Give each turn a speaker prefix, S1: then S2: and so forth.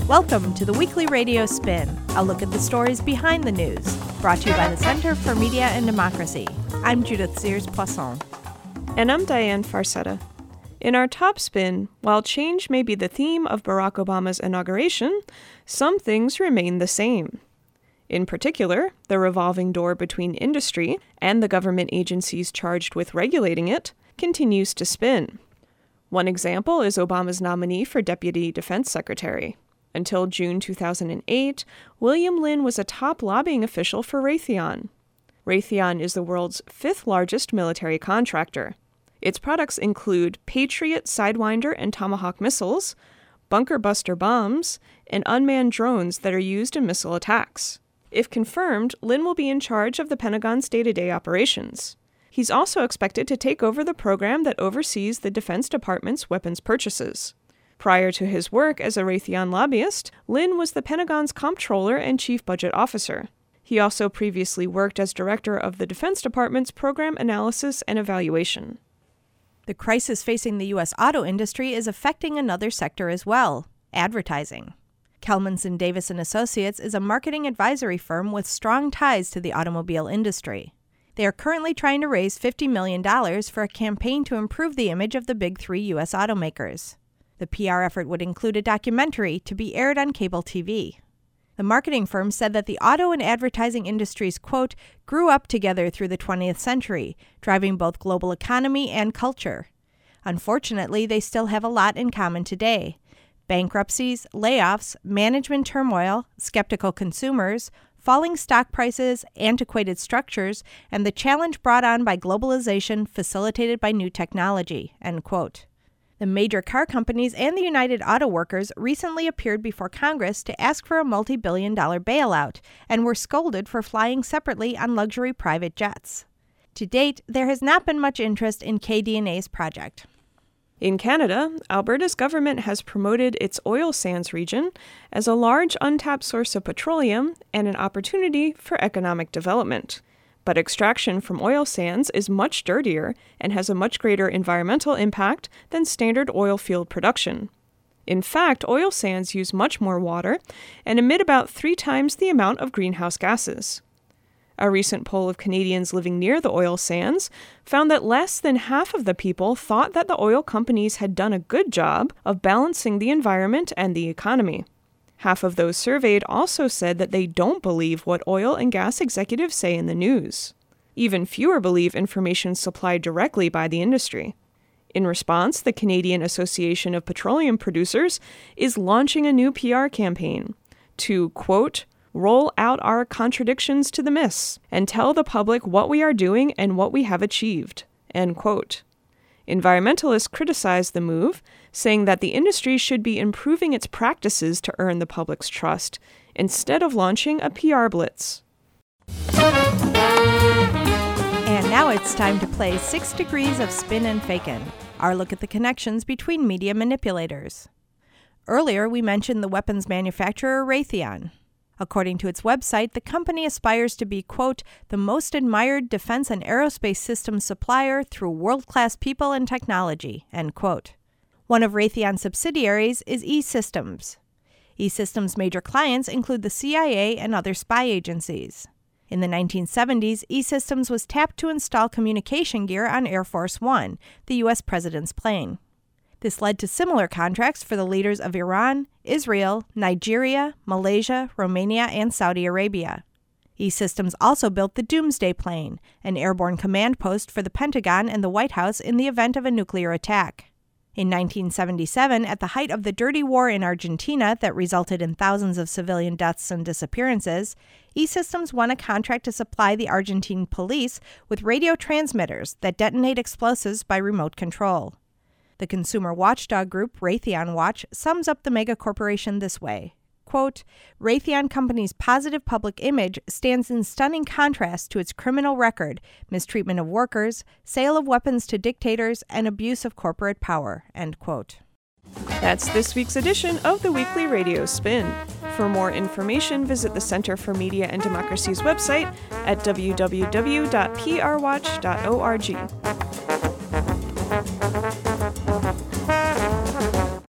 S1: Welcome to the Weekly Radio Spin, a look at the stories behind the news, brought to you by the Center for Media and Democracy. I'm Judith Sears-Poisson.
S2: And I'm Diane Farcetta. In our top spin, while change may be the theme of Barack Obama's inauguration, some things remain the same. In particular, the revolving door between industry and the government agencies charged with regulating it continues to spin. One example is Obama's nominee for Deputy Defense Secretary. Until June 2008, William Lynn was a top lobbying official for Raytheon. Raytheon is the world's fifth largest military contractor. Its products include Patriot Sidewinder and Tomahawk missiles, bunker buster bombs, and unmanned drones that are used in missile attacks. If confirmed, Lynn will be in charge of the Pentagon's day-to-day operations. He's also expected to take over the program that oversees the Defense Department's weapons purchases. Prior to his work as a Raytheon lobbyist, Lynn was the Pentagon's comptroller and chief budget officer. He also previously worked as director of the Defense Department's Program Analysis and Evaluation.
S1: The crisis facing the U.S. auto industry is affecting another sector as well, advertising. Kelmanson Davis & Associates is a marketing advisory firm with strong ties to the automobile industry. They are currently trying to raise $50 million for a campaign to improve the image of the big three U.S. automakers. The PR effort would include a documentary to be aired on cable TV. The marketing firm said that the auto and advertising industries, quote, grew up together through the 20th century, driving both global economy and culture. Unfortunately, they still have a lot in common today. Bankruptcies, layoffs, management turmoil, skeptical consumers, falling stock prices, antiquated structures, and the challenge brought on by globalization facilitated by new technology, end quote. The major car companies and the United Auto Workers recently appeared before Congress to ask for a multi-billion-dollar bailout and were scolded for flying separately on luxury private jets. To date, there has not been much interest in KD&A's project.
S2: In Canada, Alberta's government has promoted its oil sands region as a large untapped source of petroleum and an opportunity for economic development. But extraction from oil sands is much dirtier and has a much greater environmental impact than standard oil field production. In fact, oil sands use much more water and emit about 3 times the amount of greenhouse gases. A recent poll of Canadians living near the oil sands found that less than half of the people thought that the oil companies had done a good job of balancing the environment and the economy. Half of those surveyed also said that they don't believe what oil and gas executives say in the news. Even fewer believe information supplied directly by the industry. In response, the Canadian Association of Petroleum Producers is launching a new PR campaign to, quote, roll out our contradictions to the myths and tell the public what we are doing and what we have achieved, end quote. Environmentalists criticize the move, saying that the industry should be improving its practices to earn the public's trust, instead of launching a PR blitz.
S1: And now it's time to play 6 Degrees of Spin and Fakin', our look at the connections between media manipulators. Earlier, we mentioned the weapons manufacturer Raytheon. According to its website, the company aspires to be, quote, the most admired defense and aerospace systems supplier through world-class people and technology, end quote. One of Raytheon's subsidiaries is E-Systems. E-Systems' major clients include the CIA and other spy agencies. In the 1970s, E-Systems was tapped to install communication gear on Air Force One, the U.S. president's plane. This led to similar contracts for the leaders of Iran, Israel, Nigeria, Malaysia, Romania, and Saudi Arabia. E-Systems also built the Doomsday Plane, an airborne command post for the Pentagon and the White House in the event of a nuclear attack. In 1977, at the height of the dirty war in Argentina that resulted in thousands of civilian deaths and disappearances, E-Systems won a contract to supply the Argentine police with radio transmitters that detonate explosives by remote control. The consumer watchdog group Raytheon Watch sums up the mega corporation this way, quote, Raytheon Company's positive public image stands in stunning contrast to its criminal record, mistreatment of workers, sale of weapons to dictators, and abuse of corporate power, end quote.
S2: That's this week's edition of the Weekly Radio Spin. For more information, visit the Center for Media and Democracy's website at www.prwatch.org.